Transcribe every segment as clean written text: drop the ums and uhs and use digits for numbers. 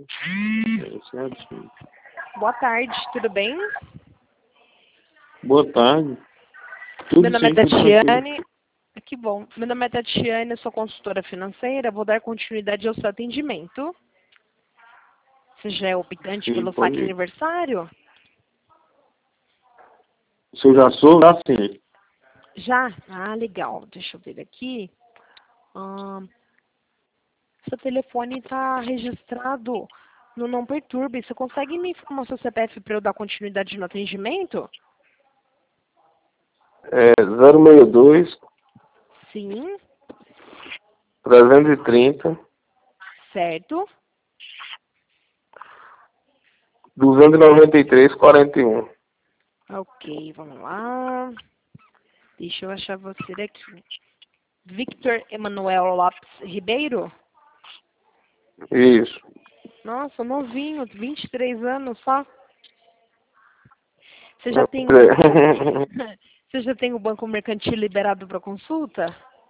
Boa tarde, tudo bem? Boa tarde. Tudo Meu nome é sim, tudo Tatiane. tranquilo. Que bom. Meu nome é Tatiane, eu sou consultora financeira. Vou dar continuidade ao seu atendimento. Você já é optante Sim, pelo pode saque ir. aniversário? Se eu já sou, já sim. Já? Ah, legal. Deixa eu ver aqui. Seu telefone está registrado no Não Perturbe. Você consegue me informar o seu CPF para eu dar continuidade no atendimento? É 062 Sim, 330 certo. 293 41. Ok, vamos lá. Deixa eu achar você aqui. Victor Emanuel Lopes Ribeiro? Isso. Nossa, novinho, 23 anos só. Você já tem Pois é. você já tem o banco mercantil liberado para consulta?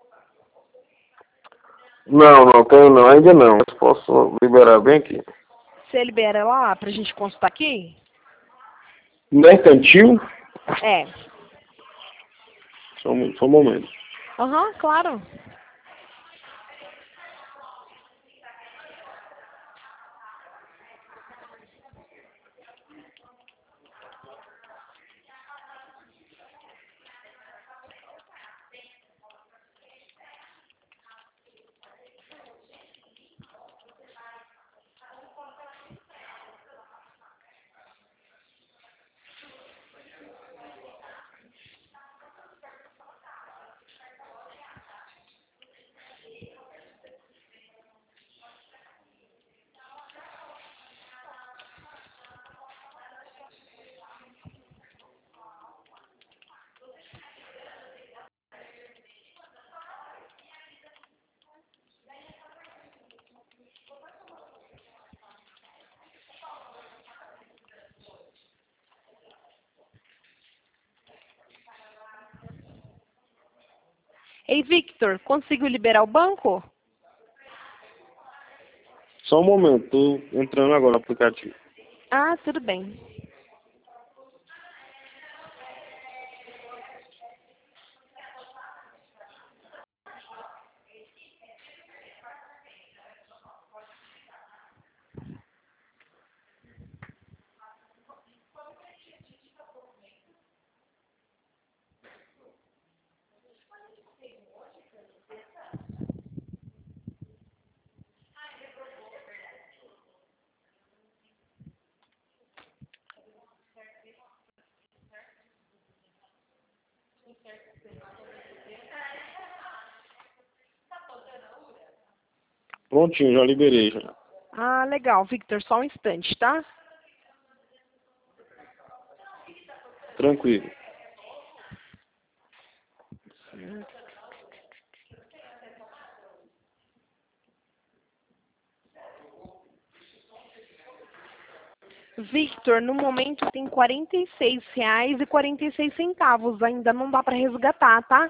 Não, não tenho não, ainda não. Mas posso liberar bem aqui. Você libera lá pra gente consultar aqui? Mercantil? É. Só um momento. Aham, claro. Ei, Victor, conseguiu liberar o banco? Só um momento, tô entrando agora no aplicativo. Ah, tudo bem. Prontinho, já liberei já. Ah, legal, Victor, só um instante, tá? Tranquilo. Victor, no momento tem R$ 46,46. Ainda não dá para resgatar, tá?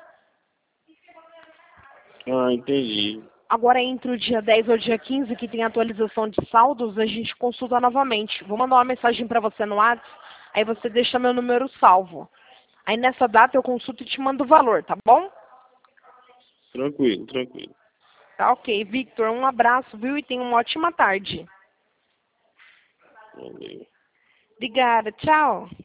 Ah, entendi. Agora entre o dia 10 ou dia 15, que tem atualização de saldos, a gente consulta novamente. Vou mandar uma mensagem para você no WhatsApp, aí você deixa meu número salvo. Aí nessa data eu consulto e te mando o valor, tá bom? Tranquilo, tranquilo. Tá ok. Victor, um abraço, viu? E tenha uma ótima tarde. Valeu. Obrigada, tchau.